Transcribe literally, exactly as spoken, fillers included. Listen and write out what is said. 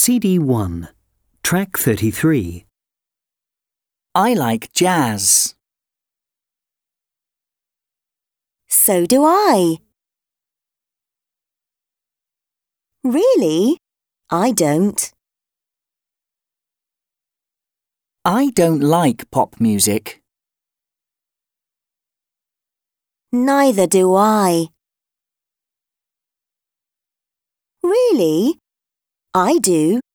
C D one, Track thirty-three. I like jazz. So do I. Really? I don't. I don't like pop music. Neither do I. Really? I do.